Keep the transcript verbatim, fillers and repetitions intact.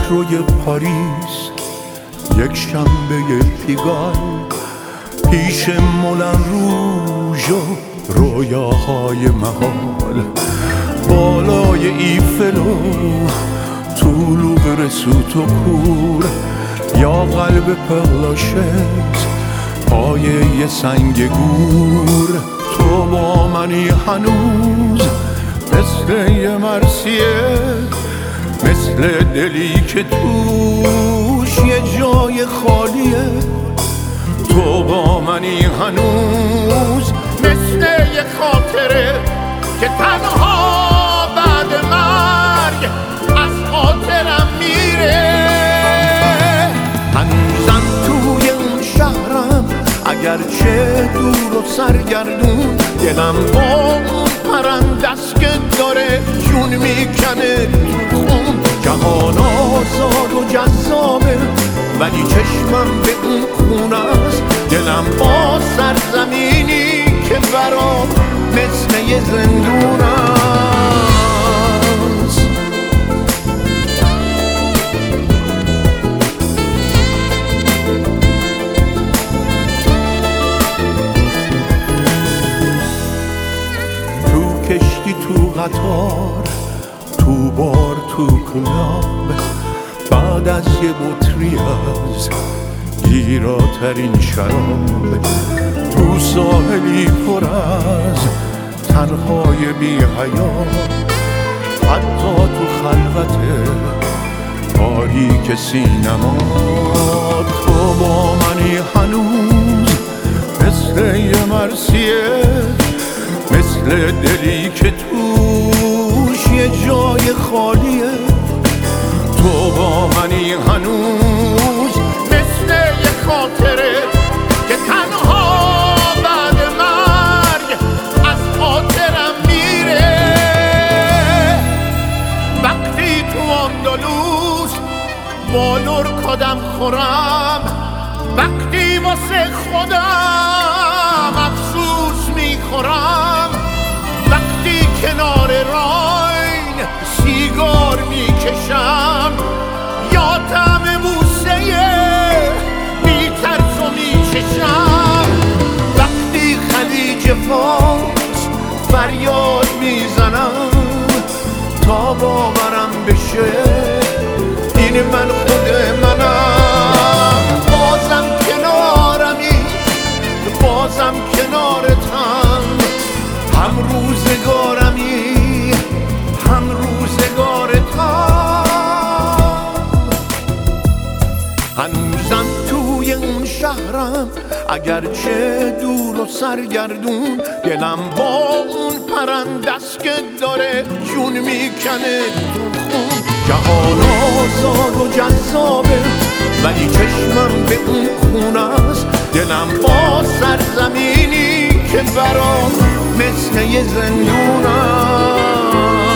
متروی پاریس یک شنبه پیگال پیش مولن روژ و رویاهای محال، بالای ایفل و طول رسوت و کور، یا قلب پرلاشز پای یه سنگ گور. تو با منی هنوز مثل یه مرسیه، مثل دلی که توش یه جای خالیه. تو با منی هنوز مثل یه خاطره که تنها بعد مرگ از خاطرم میره. هنوزم توی اون شهرم اگرچه دور و سرگردون، دلم با اون پرندست که داره جون میکنه تو خون. جهان آزاد و جذابه ولی چشمم به اون خونه است، دلم با سرزمینی که برام مثل یه زندون است. تو کشتی، تو قطار، تو بار، تو کلاب، بعد از یه بطری از گیراترین شراب، تو ساحلی پر از تنهای بی حیات، حتی تو خلوت تاریک سینما. تو با منی هنوز مثل یه مرسیه، مثل دلی که توش یه جای خالیه. تو با منی هنوز مثل یه خاطره که تنها بعد مرگ از خاطرم میره. وقتی تو اندلس با لرکادم خورم، وقتی واسه خودم افسوس میخورم، وقتی کنار راین سیگار میکشم یا طعم بوسه بی ترس و میچشم، وقتی خلیج فارس فریاد میزنم تا باورم بشه این من خود منم. بازم کنارمی، بازم کنارتم، هم روزگارمی، هم روزگارتم. هنوزم توی اون شهرم اگرچه دور و سرگردون، دلم با اون پرندست که داره جون میکنه تو خون. جهان آزاد و جذابه ولی چشمم به اون خونه است، دلم با سرزمینی که برام مثل یه زندون است.